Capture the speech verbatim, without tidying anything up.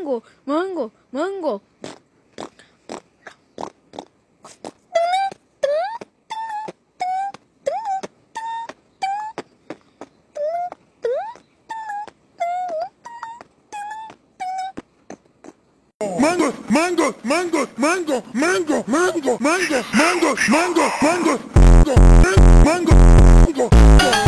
mango, mango, mango. Mango, mango, mango, mango, mango, mango, mango, mango, mango, mango, mango, mango, mango.